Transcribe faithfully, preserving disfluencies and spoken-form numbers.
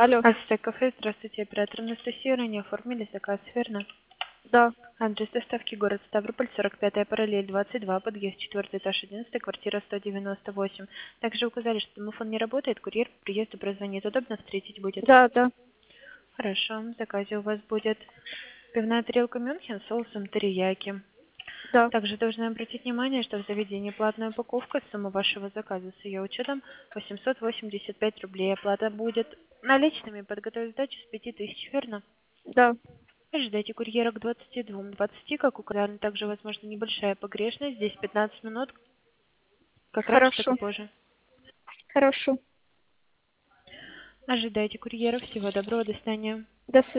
Алло. Астек кафе, здравствуйте, оператор Анастасия, ранее оформили заказ, верно? Да, Адрес доставки город Ставрополь, сорок пятая параллель, двадцать два, подъезд четвёртый этаж, одиннадцатая, квартира сто девяносто восемь. Также указали, что домофон не работает, курьер по приезду прозвонит. Удобно встретить будет? да, да, Хорошо, в заказе у вас будет пивная тарелка Мюнхен с соусом терияки. да. Также должны обратить внимание, что в заведении платная упаковка, сумма вашего заказа с ее учетом восемьсот восемьдесят пять рублей. Оплата будет наличными, подготовить сдачу с пяти тысяч, верно? Да. Ожидайте курьера к двадцати двум двадцати, как указано. Также возможна небольшая погрешность. Здесь пятнадцать минут, как раньше, так и Хорошо. позже. Хорошо. Ожидайте курьера. Всего доброго. До свидания. До свидания.